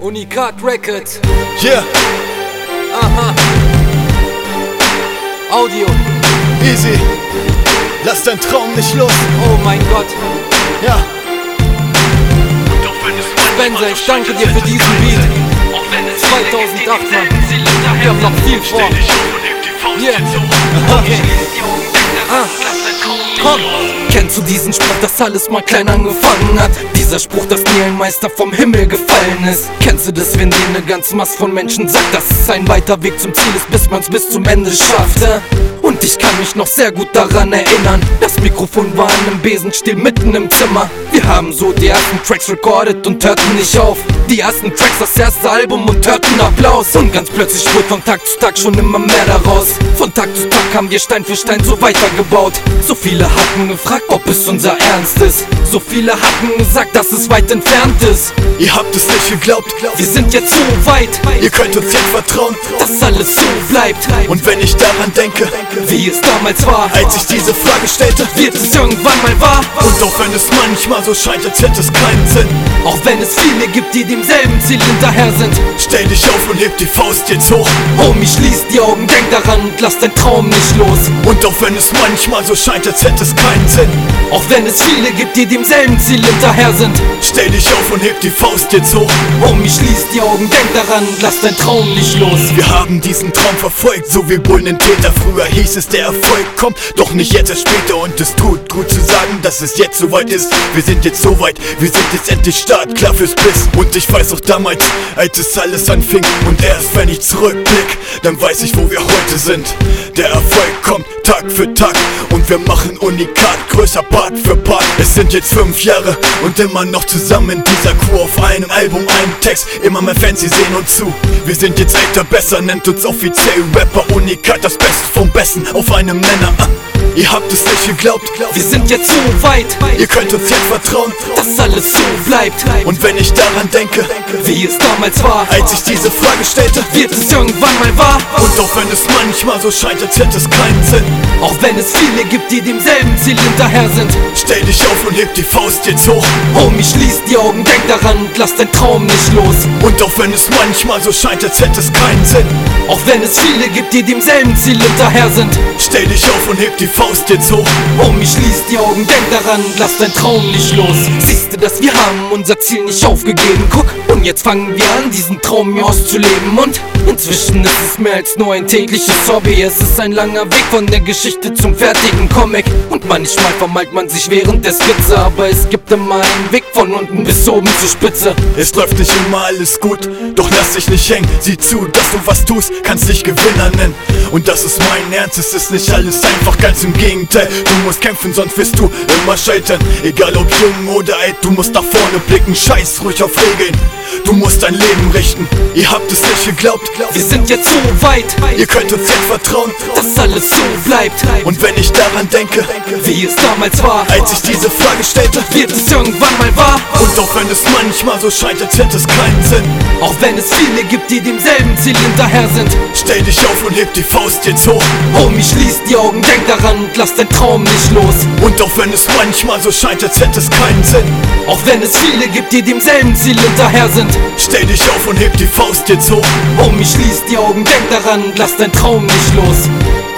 Unikat Records. Yeah, Aha. Audio. easy. Lass dein Traum nicht los. Oh mein Gott. Ja, Spencer, ich danke dir für diesen Beat. 2008, Mann. Wir haben noch viel vor. Yeah. Okay. Komm. Kennst du diesen Spruch, dass alles mal klein angefangen hat? Dieser Spruch, dass nie ein Meister vom Himmel gefallen ist. Kennst du das, wenn dir eine ganze Masse von Menschen sagt, dass es ein weiter Weg zum Ziel ist, bis man's bis zum Ende schafft? Und ich kann mich noch sehr gut daran erinnern, das Mikrofon war an einem Besenstiel mitten im Zimmer. Wir haben so die ersten Tracks recorded und hörten nicht auf. Die ersten Tracks, das erste Album und hörten Applaus. Und ganz plötzlich wurde von Tag zu Tag schon immer mehr daraus. Von Tag zu Tag haben wir Stein für Stein so weitergebaut. So viele hatten gefragt, ob es unser Ernst ist. So viele hatten gesagt, dass es weit entfernt ist. ihr habt es nicht geglaubt. Wir sind jetzt so weit, Ihr könnt uns jetzt vertrauen. dass alles so bleibt, Und wenn ich daran denke, wie es damals war, als ich diese Frage stellte, wird es irgendwann mal wahr. und auch wenn es manchmal so scheint, als hätte es keinen Sinn, Auch wenn es viele gibt, die demselben Ziel hinterher sind. stell dich auf und heb die Faust jetzt hoch. Homie, schließ die Augen, denk daran und lass dein Traum nicht los. Und auch wenn es manchmal so scheint, als hätte es keinen Sinn, Auch wenn es viele gibt, die demselben Ziel hinterher sind. stell dich auf und heb die Faust jetzt hoch. Homie, schließ die Augen, denk daran und lass dein Traum nicht los. Wir haben diesen Traum verfolgt, so wie Bullen in Täter. Früher hieß es, der Erfolg kommt, doch nicht jetzt, erst später. Und es tut gut zu sagen, dass es jetzt soweit ist. Wir sind jetzt so weit, wir sind jetzt endlich startklar fürs Biss. Und ich weiß auch damals, als es alles anfing. Und erst wenn ich zurückblick, dann weiß ich, wo wir heute sind. Der Erfolg kommt Tag für Tag und wir machen Unikat größer Part für Part. Es sind jetzt 5 Jahre und immer noch zusammen in dieser Crew. Auf einem Album, einem Text, immer mehr Fans, sie sehen uns zu. Wir sind jetzt älter, besser, nennt uns offiziell Rapper. Unikat, das Beste vom Besten auf einem Nenner. Ihr habt es nicht geglaubt, Wir sind jetzt so weit, ihr könnt uns jetzt vertrauen. dass alles so bleibt, Und wenn ich daran denke, wie es damals war, als ich diese Frage stellte, wird es irgendwann mal wahr. und auch wenn es manchmal so scheint, als hätte es keinen Sinn, Auch wenn es viele gibt, die demselben Ziel hinterher sind. stell dich auf und heb die Faust jetzt hoch. Homie, schließ die Augen, denk daran und lass dein Traum nicht los. Und auch wenn es manchmal so scheint, als hätte es keinen Sinn, Auch wenn es viele gibt, die demselben Ziel hinterher sind. stell dich auf und heb die Faust jetzt hoch. Homie, schließ die Augen, denk daran und lass dein Traum nicht los. Siehst du, dass wir haben unser Ziel nicht aufgegeben. Guck, und jetzt fangen wir an, diesen Traum hier auszuleben. Und inzwischen ist es mehr als nur ein tägliches Hobby. Es ist ein langer Weg von der Geschichte zum fertigen Comic. Und manchmal vermalt man sich während der Skizze, aber es gibt immer einen Weg von unten bis oben zur Spitze. Es läuft nicht immer alles gut, doch lass dich nicht hängen. Sieh zu, dass du was tust, kannst dich Gewinner nennen. Und das ist mein Ernst, es ist nicht alles einfach, ganz im Gegenteil. Du musst kämpfen, sonst wirst du immer scheitern. Egal ob jung oder alt, du musst nach vorne blicken. Scheiß ruhig auf Regeln, du musst dein Leben richten. Ihr habt es nicht geglaubt, Wir sind jetzt so weit, ihr könnt uns jetzt vertrauen. dass alles so bleibt, Und wenn ich daran denke, wie es damals war, als ich diese Frage stellte, wird es irgendwann mal wahr. und auch wenn es manchmal so scheint, als hätte es keinen Sinn, Auch wenn es viele gibt, die demselben Ziel hinterher sind. stell dich auf und heb die Faust jetzt hoch. Homie, schließ die Augen, denk daran und lass dein Traum nicht los. Und auch wenn es manchmal so scheint, als hätte es keinen Sinn, Auch wenn es viele gibt, die demselben Ziel hinterher sind. stell dich auf und heb die Faust jetzt hoch. Homie, schließ die Augen, denk daran und lass dein Traum nicht los.